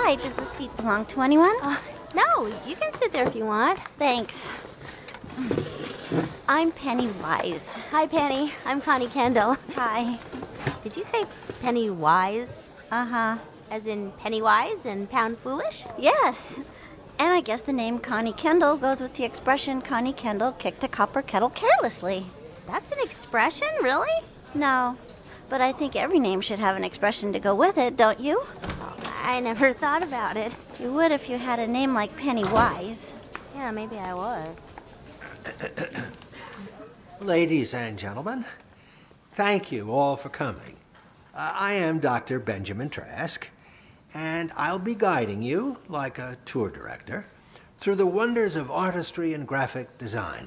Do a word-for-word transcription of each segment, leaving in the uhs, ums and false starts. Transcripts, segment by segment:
Hi, does the seat belong to anyone? Uh, no, you can sit there if you want. Thanks. I'm Penny Wise. Hi, Penny. I'm Connie Kendall. Hi. Did you say Penny Wise? Uh-huh. As in Pennywise and Pound Foolish? Yes. And I guess the name Connie Kendall goes with the expression Connie Kendall kicked a copper kettle carelessly. That's an expression, really? No, but I think every name should have an expression to go with it, don't you? I never thought about it. You would if you had a name like Penny Wise. Yeah, maybe I would. Ladies and gentlemen, thank you all for coming. Uh, I am Doctor Benjamin Trask, and I'll be guiding you, like a tour director, through the wonders of artistry and graphic design.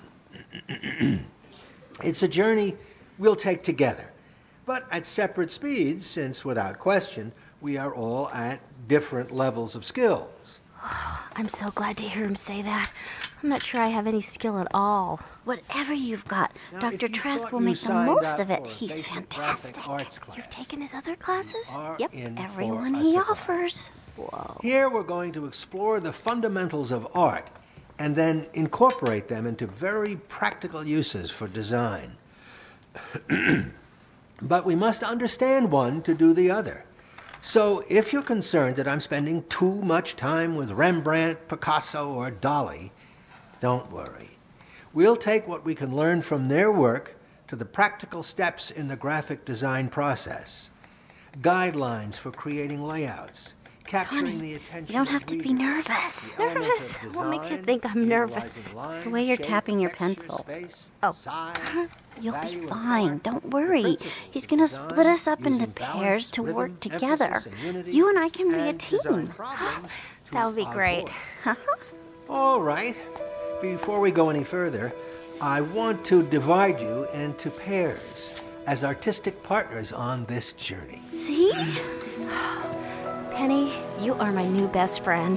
It's a journey we'll take together, but at separate speeds, since without question, we are all at different levels of skills. I'm so glad to hear him say that. I'm not sure I have any skill at all. Whatever you've got, Now, Doctor if you Trask thought will you make the signed most up of it. for a He's basic fantastic. graphic arts class, You've taken his other classes? you are Yep, in every for one a he surprise. offers. Whoa. Here we're going to explore the fundamentals of art and then incorporate them into very practical uses for design. But we must understand one to do the other. So if you're concerned that I'm spending too much time with Rembrandt, Picasso, or Dali, don't worry. We'll take what we can learn from their work to the practical steps in the graphic design process. Guidelines for creating layouts, capturing Connie, the attention you don't of have to be readers, nervous. the elements Nervous? of What makes you design, think I'm nervous? utilizing line, The way you're shape, tapping your texture, pencil. space, Oh. size, You'll be value of fine. art, Don't the worry. principles He's of going to design, split us up into using pairs balance, to rhythm, work together. emphasis, and unity, You and I can be a and design team. problems to That would be our great. board. All right. Before we go any further, I want to divide you into pairs as artistic partners on this journey. See? Penny, you are my new best friend.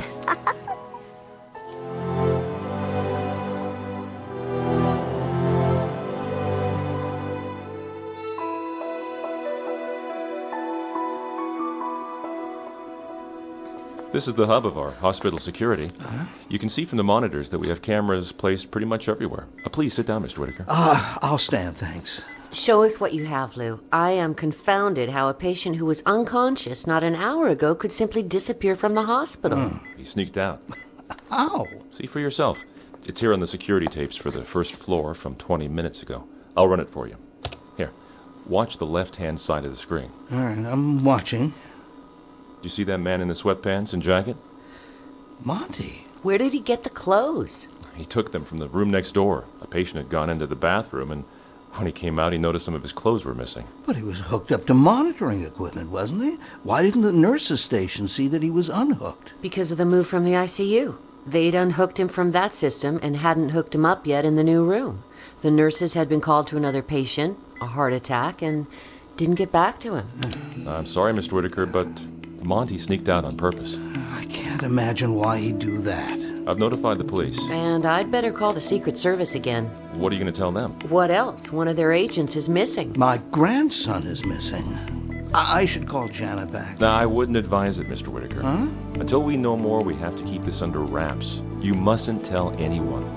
This is the hub of our hospital security. Uh-huh. You can see from the monitors that we have cameras placed pretty much everywhere. Uh, please sit down, Mister Whitaker. Ah, uh, I'll stand, thanks. Show us what you have, Lou. I am confounded how a patient who was unconscious not an hour ago could simply disappear from the hospital. Mm. He sneaked out. How? See for yourself. It's here on the security tapes for the first floor from twenty minutes ago. I'll run it for you. Here, watch the left-hand side of the screen. All right, I'm watching. Do you see that man in the sweatpants and jacket? Monty. Where did he get the clothes? He took them from the room next door. A patient had gone into the bathroom, and when he came out, he noticed some of his clothes were missing. But he was hooked up to monitoring equipment, wasn't he? Why didn't the nurses' station see that he was unhooked? Because of the move from the I C U. They'd unhooked him from that system and hadn't hooked him up yet in the new room. The nurses had been called to another patient, a heart attack, and didn't get back to him. I'm sorry, Mister Whitaker, but Monty sneaked out on purpose. I can't imagine why he'd do that. I've notified the police. And I'd better call the Secret Service again. What are you going to tell them? What else? One of their agents is missing. My grandson is missing. I, I should call Janet back. Nah, I wouldn't advise it, Mister Whitaker. Huh? Until we know more, we have to keep this under wraps. You mustn't tell anyone.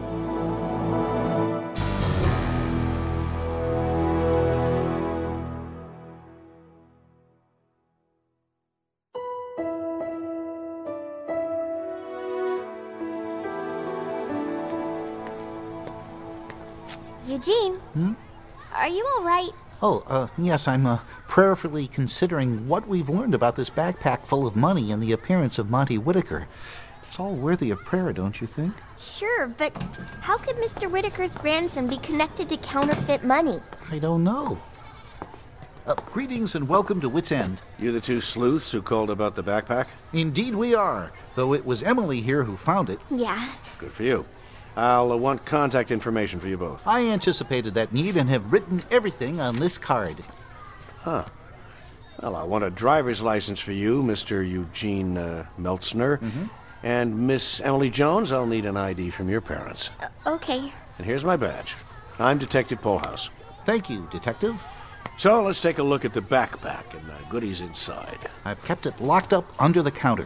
Eugene? Hmm? Are you all right? Oh, uh, yes, I'm uh, prayerfully considering what we've learned about this backpack full of money and the appearance of Monty Whitaker. It's all worthy of prayer, don't you think? Sure, but how could Mister Whitaker's grandson be connected to counterfeit money? I don't know. Uh, greetings and welcome to Wits End. You the two sleuths who called about the backpack? Indeed we are, though it was Emily here who found it. Yeah. Good for you. I'll uh, want contact information for you both. I anticipated that need and have written everything on this card. Huh. Well, I want a driver's license for you, Mister Eugene uh, Meltzner. Mm-hmm. And Miss Emily Jones, I'll need an I D from your parents. Uh, okay. And here's my badge. I'm Detective Polhouse. Thank you, Detective. So let's take a look at the backpack and the goodies inside. I've kept it locked up under the counter.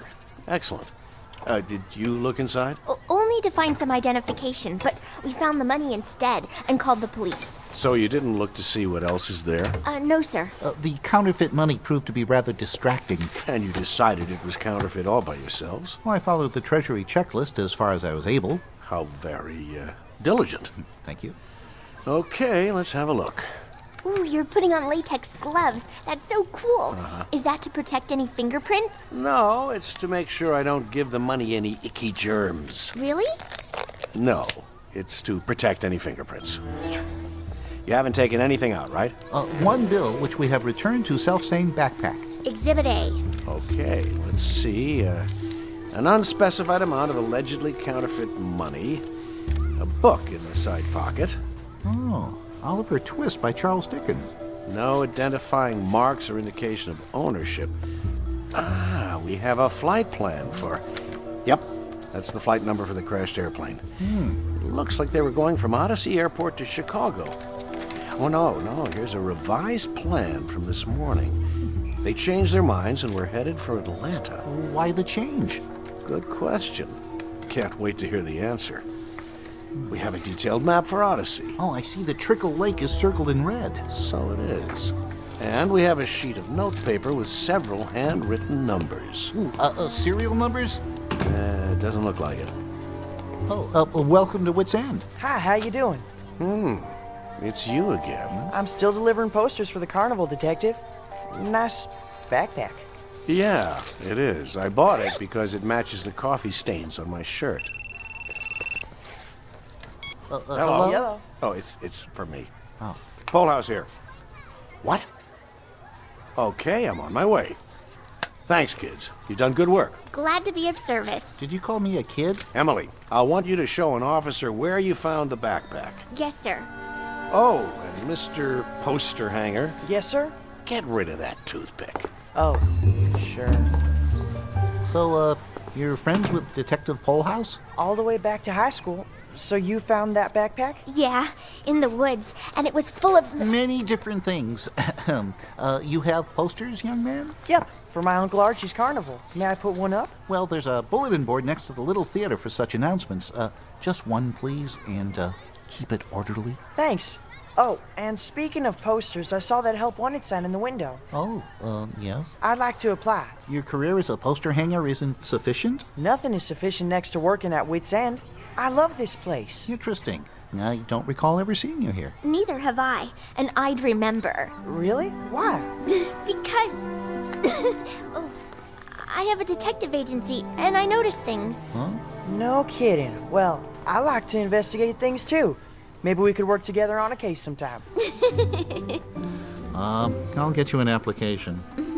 Excellent. Uh, did you look inside? O- only to find some identification, but we found the money instead and called the police. So you didn't look to see what else is there? Uh, no, sir. Uh, the counterfeit money proved to be rather distracting. And you decided it was counterfeit all by yourselves? Well, I followed the Treasury checklist as far as I was able. How very uh, diligent. Thank you. Okay, let's have a look. Ooh, you're putting on latex gloves. That's so cool. Uh-huh. Is that to protect any fingerprints? No, it's to make sure I don't give the money any icky germs. Really? No, it's to protect any fingerprints. You haven't taken anything out, right? Uh, one bill, which we have returned to self-same backpack. Exhibit A. Okay, let's see. Uh, an unspecified amount of allegedly counterfeit money. A book in the side pocket. Oh, Oliver Twist by Charles Dickens. No identifying marks or indication of ownership. Ah, we have a flight plan for... Yep, that's the flight number for the crashed airplane. Hmm. It looks like they were going from Odyssey Airport to Chicago. Oh, no, no, here's a revised plan from this morning. They changed their minds and were headed for Atlanta. Why the change? Good question. Can't wait to hear the answer. We have a detailed map for Odyssey. Oh, I see the Trickle Lake is circled in red. So it is. And we have a sheet of notepaper with several handwritten numbers. Ooh, uh, uh, serial numbers? Uh, doesn't look like it. Oh, uh, uh, welcome to Wits End. Hi, how you doing? Hmm, it's you again. I'm still delivering posters for the carnival, Detective. Nice backpack. Yeah, it is. I bought it because it matches the coffee stains on my shirt. Uh, uh, Hello? hello? Yellow. Oh, it's it's for me. Oh. Full house here. What? Okay, I'm on my way. Thanks, kids. You've done good work. Glad to be of service. Did you call me a kid? Emily, I want you to show an officer where you found the backpack. Yes, sir. Oh, and Mister Poster Hanger, Yes, sir? get rid of that toothpick. Oh, sure. So, uh, you're friends with Detective Polehouse? All the way back to high school. So you found that backpack? Yeah, in the woods, and it was full of... Many different things. uh, you have posters, young man? Yep, for my Uncle Archie's carnival. May I put one up? Well, there's a bulletin board next to the little theater for such announcements. Uh, just one, please, and uh, keep it orderly. Thanks. Oh, and speaking of posters, I saw that Help Wanted sign in the window. Oh, um, yes? I'd like to apply. Your career as a poster hanger isn't sufficient? Nothing is sufficient next to working at Wits End. I love this place. Interesting. I don't recall ever seeing you here. Neither have I, and I'd remember. Really? Why? Because... oh, I have a detective agency, and I notice things. Huh? No kidding. Well, I like to investigate things too. Maybe we could work together on a case sometime. um, I'll get you an application.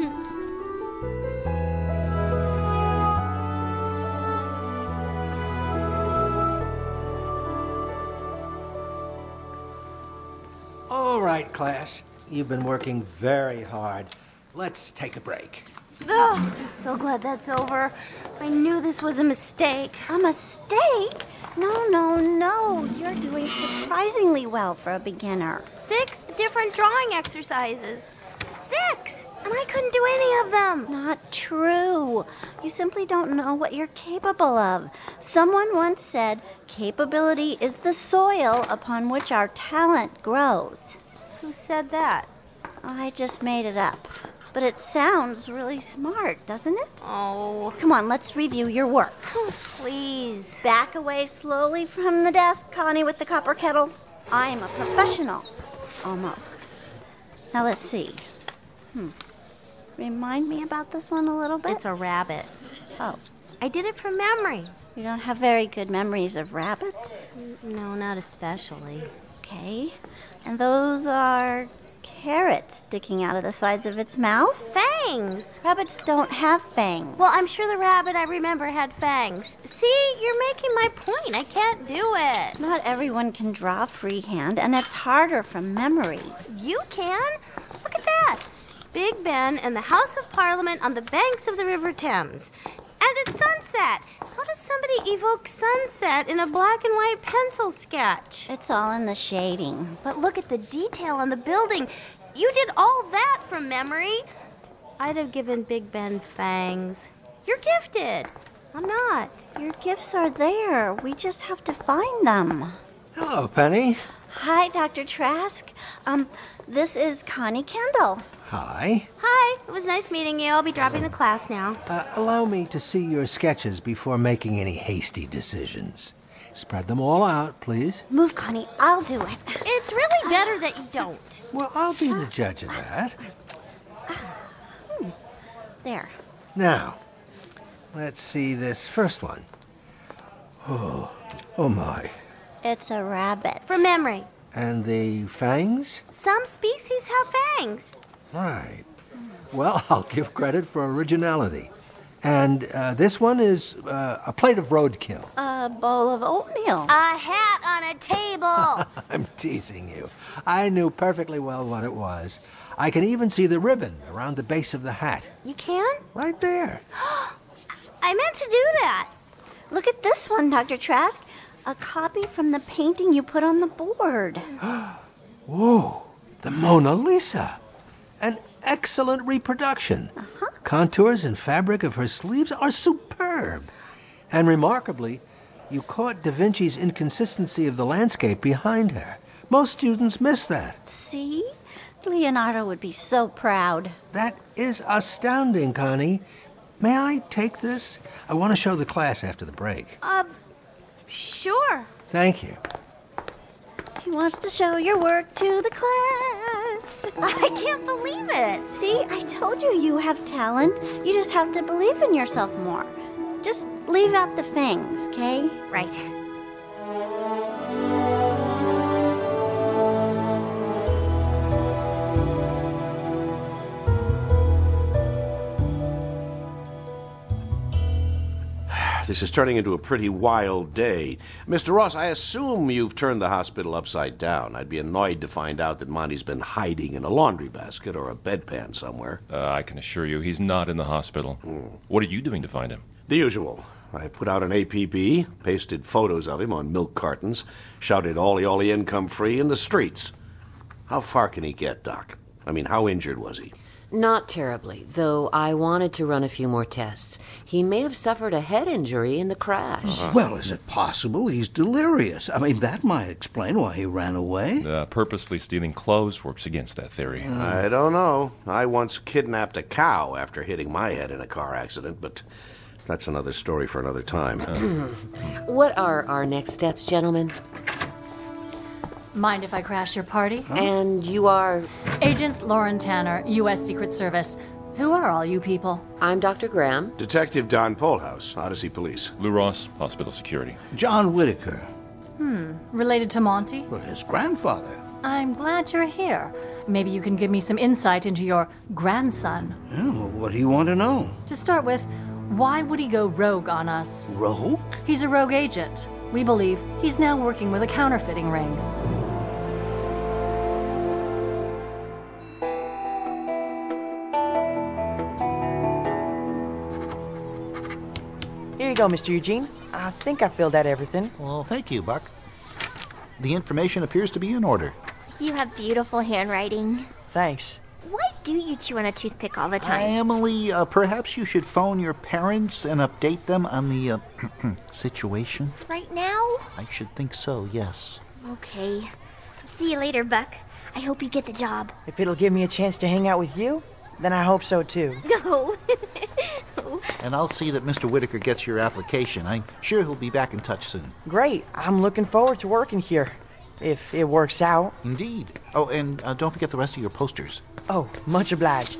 All right, class. You've been working very hard. Let's take a break. Ugh, I'm so glad that's over. I knew this was a mistake. A mistake? No, no, no. You're doing surprisingly well for a beginner. Six different drawing exercises. Six! And I couldn't do any of them. Not true. You simply don't know what you're capable of. Someone once said, capability is the soil upon which our talent grows. Who said that? I just made it up. But it sounds really smart, doesn't it? Oh. Come on, let's review your work. Please. Back away slowly from the desk, Connie with the copper kettle. I'm a professional. Almost. Now let's see. Hmm. Remind me about this one a little bit? It's a rabbit. Oh. I did it from memory. You don't have very good memories of rabbits? No, not especially. Okay. And those are carrots sticking out of the sides of its mouth? Fangs! Rabbits don't have fangs. Well, I'm sure the rabbit I remember had fangs. See, you're making my point. I can't do it. Not everyone can draw freehand, and it's harder from memory. You can? Look at that. Big Ben and the House of Parliament on the banks of the River Thames. And it's sunset. How does somebody evoke sunset in a black and white pencil sketch? It's all in the shading. But look at the detail on the building. You did all that from memory. I'd have given Big Ben fangs. You're gifted. I'm not. Your gifts are there. We just have to find them. Hello, Penny. Hi, Doctor Trask. Um, this is Connie Kendall. Hi. Hi. It was nice meeting you. I'll be dropping the class now. Uh, allow me to see your sketches before making any hasty decisions. Spread them all out, please. Move, Connie. I'll do it. It's really better that you don't. Well, I'll be the judge of that. Hmm. There. Now, let's see this first one. Oh, oh my. It's a rabbit. From memory. And the fangs? Some species have fangs. Right. Well, I'll give credit for originality. And uh, this one is uh, a plate of roadkill. A bowl of oatmeal. A hat on a table. I'm teasing you. I knew perfectly well what it was. I can even see the ribbon around the base of the hat. You can? Right there. I meant to do that. Look at this one, Doctor Trask. A copy from the painting you put on the board. Whoa, the Mona Lisa. An excellent reproduction. Uh-huh. Contours and fabric of her sleeves are superb. And remarkably, you caught Da Vinci's inconsistency of the landscape behind her. Most students miss that. See? Leonardo would be so proud. That is astounding, Connie. May I take this? I want to show the class after the break. Uh, sure. Thank you. He wants to show your work to the class. I can't believe it. See, I told you you have talent. You just have to believe in yourself more. Just leave out the fangs, okay? Right. This is turning into a pretty wild day. Mister Ross, I assume you've turned the hospital upside down. I'd be annoyed to find out that Monty's been hiding in a laundry basket or a bedpan somewhere. Uh, I can assure you he's not in the hospital. Mm. What are you doing to find him? The usual. I put out an A P B, pasted photos of him on milk cartons, shouted "Ollie, Ollie, income free" in the streets. How far can he get, Doc? I mean, how injured was he? Not terribly, though I wanted to run a few more tests. He may have suffered a head injury in the crash. Uh, well, is it possible he's delirious? I mean, that might explain why he ran away. Uh, purposefully stealing clothes works against that theory. Mm. I don't know. I once kidnapped a cow after hitting my head in a car accident, but that's another story for another time. Uh. What are our next steps, gentlemen? Mind if I crash your party? Huh? And you are? Agent Lauren Tanner, U S Secret Service. Who are all you people? I'm Doctor Graham. Detective Don Polhouse, Odyssey Police. Lou Ross, Hospital Security. John Whitaker. Hmm, related to Monty? Well, his grandfather. I'm glad you're here. Maybe you can give me some insight into your grandson. Yeah, well, what do you want to know? To start with, why would he go rogue on us? Rogue? He's a rogue agent. We believe he's now working with a counterfeiting ring. Here you go, Mister Eugene. I think I filled out everything. Well, thank you, Buck. The information appears to be in order. You have beautiful handwriting. Thanks. Why do you chew on a toothpick all the time? Uh, Emily, uh, perhaps you should phone your parents and update them on the uh, situation? Right now? I should think so, yes. Okay. See you later, Buck. I hope you get the job. If it'll give me a chance to hang out with you, then I hope so, too. No. And I'll see that Mister Whitaker gets your application. I'm sure he'll be back in touch soon. Great. I'm looking forward to working here. If it works out. Indeed. Oh, and uh, don't forget the rest of your posters. Oh, much obliged.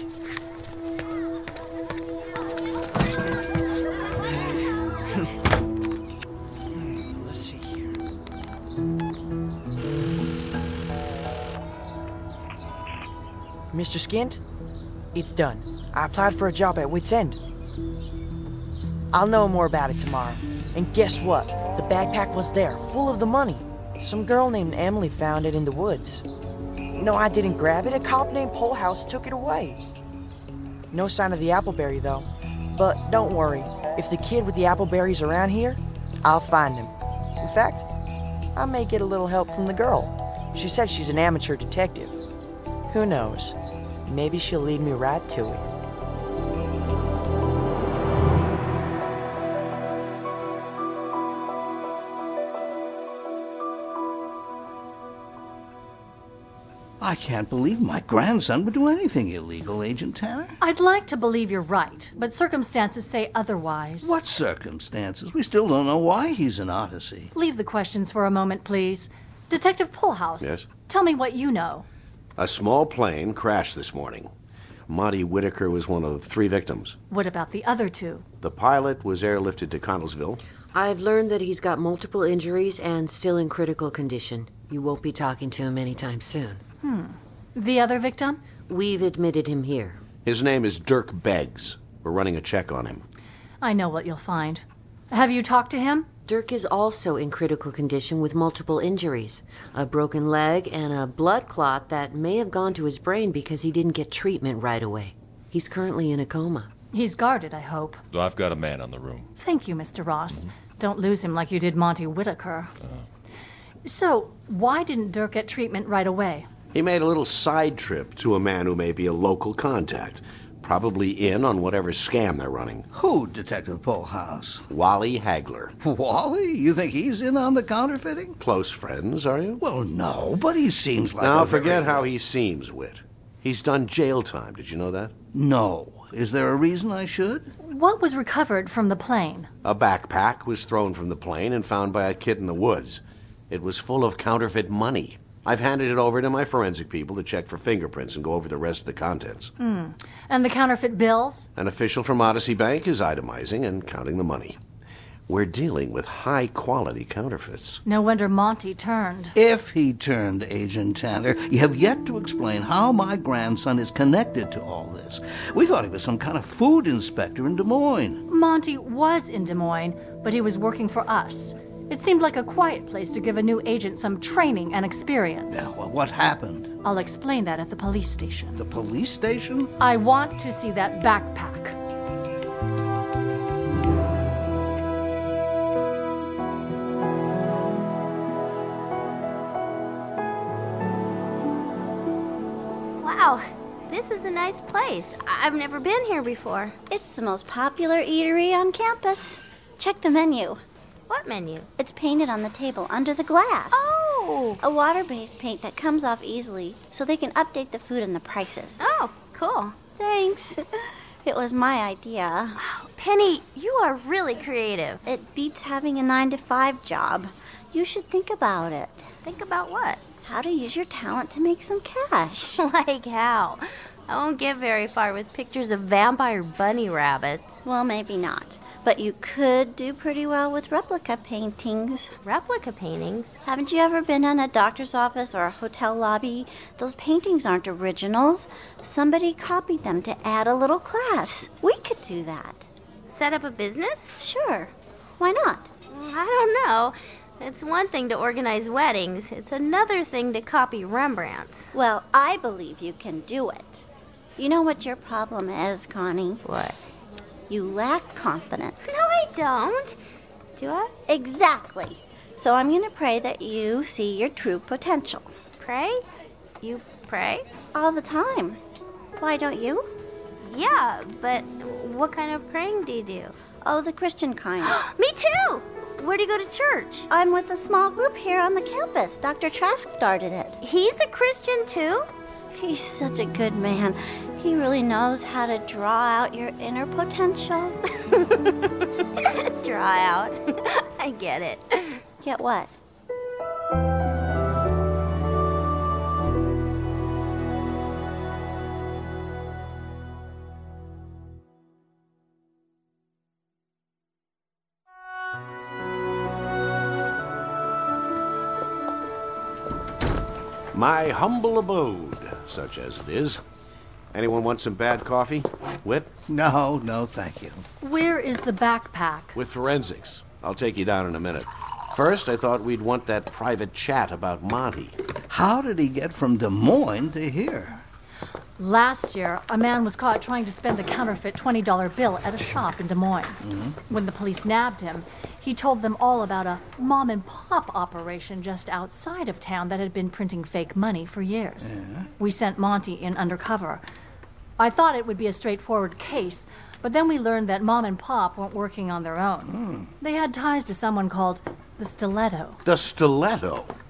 Let's see here. Mister Skint, it's done. I applied for a job at Wits End. I'll know more about it tomorrow. And guess what? The backpack was there, full of the money. Some girl named Emily found it in the woods. No, I didn't grab it. A cop named Polhouse took it away. No sign of the appleberry, though. But don't worry. If the kid with the appleberry's around here, I'll find him. In fact, I may get a little help from the girl. She said she's an amateur detective. Who knows? Maybe she'll lead me right to it. I can't believe my grandson would do anything illegal, Agent Tanner. I'd like to believe you're right, but circumstances say otherwise. What circumstances? We still don't know why he's in Odyssey. Leave the questions for a moment, please. Detective Pullhouse. Yes? Tell me what you know. A small plane crashed this morning. Monty Whitaker was one of three victims. What about the other two? The pilot was airlifted to Connellsville. I've learned that he's got multiple injuries and still in critical condition. You won't be talking to him anytime soon. Hmm. The other victim? We've admitted him here. His name is Dirk Beggs. We're running a check on him. I know what you'll find. Have you talked to him? Dirk is also in critical condition with multiple injuries. A broken leg and a blood clot that may have gone to his brain because he didn't get treatment right away. He's currently in a coma. He's guarded, I hope. I've got a man on the room. Thank you, Mister Ross. Mm-hmm. Don't lose him like you did Monty Whitaker. Uh-huh. So, why didn't Dirk get treatment right away? He made a little side trip to a man who may be a local contact. Probably in on whatever scam they're running. Who, Detective Pullhouse? Wally Hagler. Wally? You think he's in on the counterfeiting? Close friends, are you? Well, no, but he seems like Now, a forget very... how he seems, Whit. He's done jail time. Did you know that? No. Is there a reason I should? What was recovered from the plane? A backpack was thrown from the plane and found by a kid in the woods. It was full of counterfeit money. I've handed it over to my forensic people to check for fingerprints and go over the rest of the contents. Hmm. And the counterfeit bills? An official from Odyssey Bank is itemizing and counting the money. We're dealing with high-quality counterfeits. No wonder Monty turned. If he turned, Agent Tanner, you have yet to explain how my grandson is connected to all this. We thought he was some kind of food inspector in Des Moines. Monty was in Des Moines, but he was working for us. It seemed like a quiet place to give a new agent some training and experience. Yeah, well, what happened? I'll explain that at the police station. The police station? I want to see that backpack. Wow, this is a nice place. I- I've never been here before. It's the most popular eatery on campus. Check the menu. What menu? It's painted on the table under the glass. Oh! A water-based paint that comes off easily so they can update the food and the prices. Oh, cool. Thanks. It was my idea. Wow, Penny, you are really creative. It beats having a nine to five job. You should think about it. Think about what? How to use your talent to make some cash. Like how? I won't get very far with pictures of vampire bunny rabbits. Well, maybe not. But you could do pretty well with replica paintings. Replica paintings? Haven't you ever been in a doctor's office or a hotel lobby? Those paintings aren't originals. Somebody copied them to add a little class. We could do that. Set up a business? Sure. Why not? Well, I don't know. It's one thing to organize weddings. It's another thing to copy Rembrandt. Well, I believe you can do it. You know what your problem is, Connie? What? You lack confidence. No, I don't. Do I? Exactly. So I'm going to pray that you see your true potential. Pray? You pray? All the time. Why don't you? Yeah, but what kind of praying do you do? Oh, the Christian kind. Me too! Where do you go to church? I'm with a small group here on the campus. Doctor Trask started it. He's a Christian too? He's such a good man. He really knows how to draw out your inner potential. Draw out. I get it. Get what? My humble abode, such as it is. Anyone want some bad coffee? Whit? No, no, thank you. Where is the backpack? With forensics. I'll take you down in a minute. First, I thought we'd want that private chat about Monty. How did he get from Des Moines to here? Last year, a man was caught trying to spend a counterfeit twenty dollar bill at a shop in Des Moines. Mm-hmm. When the police nabbed him, he told them all about a mom-and-pop operation just outside of town that had been printing fake money for years. Yeah. We sent Monty in undercover. I thought it would be a straightforward case, but then we learned that Mom and Pop weren't working on their own. Mm. They had ties to someone called the Stiletto. The Stiletto?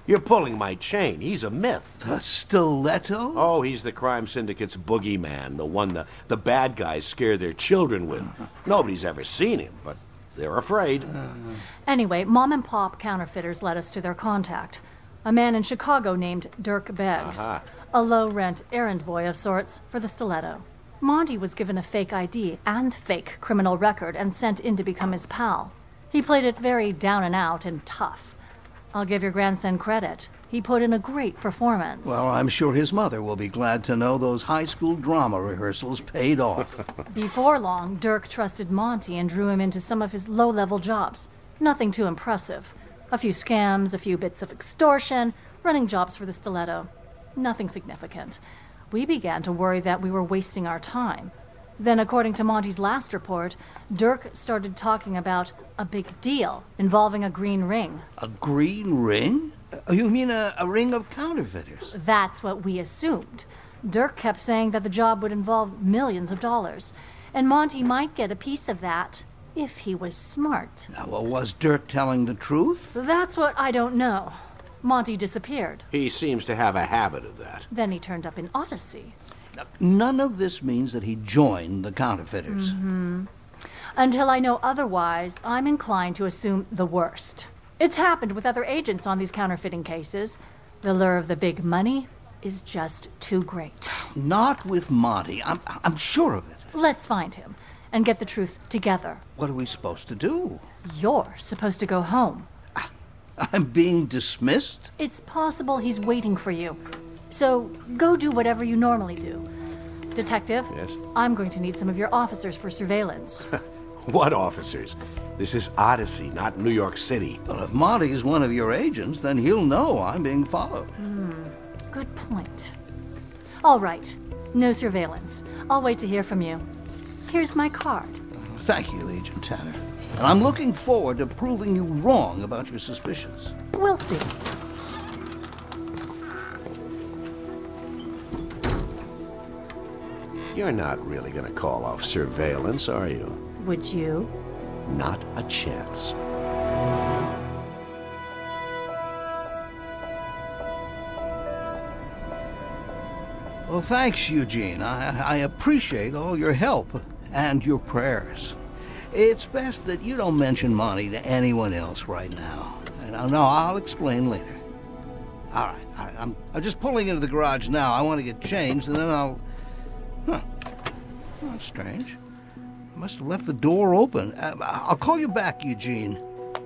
You're pulling my chain. He's a myth. The stiletto? Oh, he's the crime syndicate's boogeyman, the one the, the bad guys scare their children with. Nobody's ever seen him, but they're afraid. Anyway, Mom and Pop counterfeiters led us to their contact. A man in Chicago named Dirk Beggs. Uh-huh. A low-rent errand boy of sorts for the stiletto. Monty was given a fake I D and fake criminal record and sent in to become his pal. He played it very down and out and tough. I'll give your grandson credit. He put in a great performance. Well, I'm sure his mother will be glad to know those high school drama rehearsals paid off. Before long, Dirk trusted Monty and drew him into some of his low-level jobs. Nothing too impressive. A few scams, a few bits of extortion, running jobs for the stiletto. Nothing significant. We began to worry that we were wasting our time. Then, according to Monty's last report, Dirk started talking about a big deal involving a green ring. A green ring? Uh, You mean a, a ring of counterfeiters? That's what we assumed. Dirk kept saying that the job would involve millions of dollars, and Monty might get a piece of that if he was smart. Now, well, was Dirk telling the truth? That's what I don't know. Monty disappeared. He seems to have a habit of that. Then he turned up in Odyssey. None of this means that he joined the counterfeiters. Mm-hmm. Until I know otherwise, I'm inclined to assume the worst. It's happened with other agents on these counterfeiting cases. The lure of the big money is just too great. Not with Monty. I'm, I'm sure of it. Let's find him and get the truth together. What are we supposed to do? You're supposed to go home. I'm being dismissed? It's possible he's waiting for you. So go do whatever you normally do. Detective? Yes? I'm going to need some of your officers for surveillance. What officers? This is Odyssey, not New York City. Well, if Monty is one of your agents, then he'll know I'm being followed. Hmm, good point. All right, no surveillance. I'll wait to hear from you. Here's my card. Thank you, Agent Tanner. And I'm looking forward to proving you wrong about your suspicions. We'll see. You're not really going to call off surveillance, are you? Would you? Not a chance. Well, thanks, Eugene. I, I appreciate all your help and your prayers. It's best that you don't mention Monty to anyone else right now. And no, no, I'll explain later. All right, all right. I'm, I'm just pulling into the garage now. I want to get changed, and then I'll... Huh. Well, that's strange. I must have left the door open. Uh, I'll call you back, Eugene.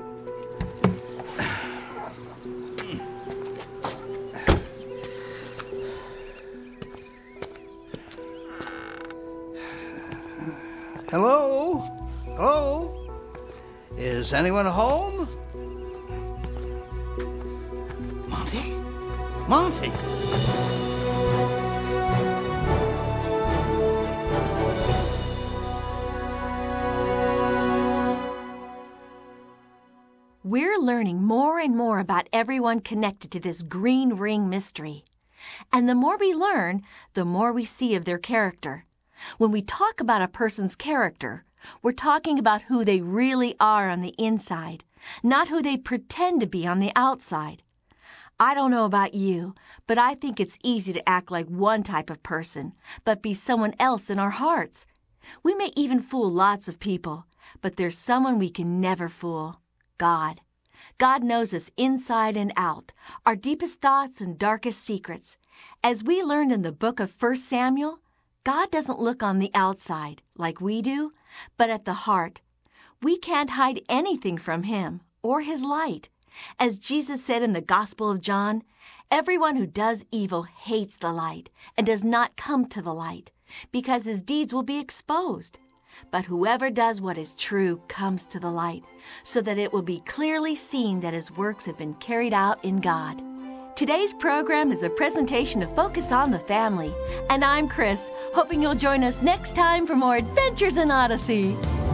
Hello? Hello? Is anyone home? Monty? Monty? We're learning more and more about everyone connected to this green ring mystery. And the more we learn, the more we see of their character. When we talk about a person's character, we're talking about who they really are on the inside, not who they pretend to be on the outside. I don't know about you, but I think it's easy to act like one type of person, but be someone else in our hearts. We may even fool lots of people, but there's someone we can never fool. God. God knows us inside and out, our deepest thoughts and darkest secrets. As we learned in the book of First Samuel, God doesn't look on the outside like we do, but at the heart. We can't hide anything from Him or His light. As Jesus said in the Gospel of John, everyone who does evil hates the light and does not come to the light, because his deeds will be exposed. But whoever does what is true comes to the light, so that it will be clearly seen that his works have been carried out in God. Today's program is a presentation of Focus on the Family, and I'm Chris, hoping you'll join us next time for more Adventures in Odyssey.